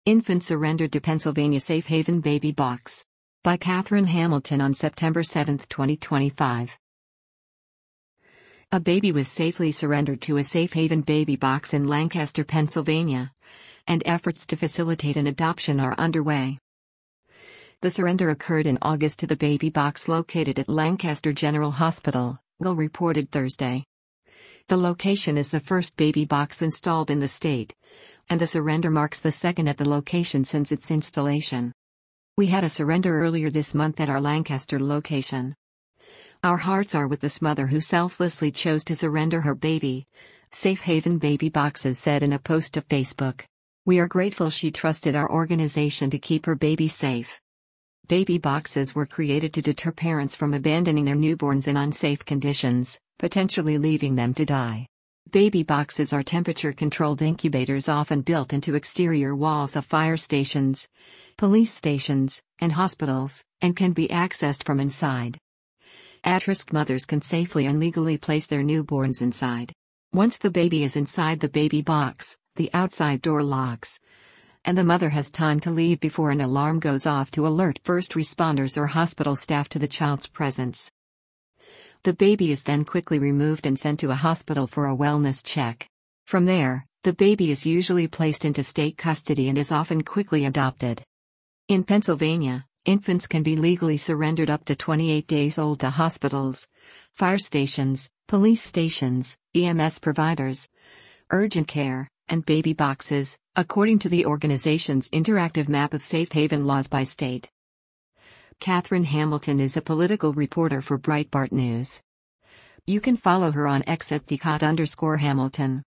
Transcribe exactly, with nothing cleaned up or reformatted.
Infant surrendered to Pennsylvania Safe Haven Baby Box. By Catherine Hamilton on September seventh, twenty twenty-five. A baby was safely surrendered to a Safe Haven Baby Box in Lancaster, Pennsylvania, and efforts to facilitate an adoption are underway. The surrender occurred in August to the baby box located at Lancaster General Hospital, G L reported Thursday. The location is the first baby box installed in the state, and the surrender marks the second at the location since its installation. We had a surrender earlier this month at our Lancaster location. Our hearts are with this mother who selflessly chose to surrender her baby, Safe Haven Baby Boxes said in a post to Facebook. We are grateful she trusted our organization to keep her baby safe. Baby boxes were created to deter parents from abandoning their newborns in unsafe conditions, potentially leaving them to die. Baby boxes are temperature-controlled incubators often built into exterior walls of fire stations, police stations, and hospitals, and can be accessed from inside. At-risk mothers can safely and legally place their newborns inside. Once the baby is inside the baby box, the outside door locks, and the mother has time to leave before an alarm goes off to alert first responders or hospital staff to the child's presence. The baby is then quickly removed and sent to a hospital for a wellness check. From there, the baby is usually placed into state custody and is often quickly adopted. In Pennsylvania, infants can be legally surrendered up to twenty-eight days old to hospitals, fire stations, police stations, E M S providers, urgent care, and baby boxes, according to the organization's interactive map of safe haven laws by state. Catherine Hamilton is a political reporter for Breitbart News. You can follow her on X at the Cot underscore Hamilton.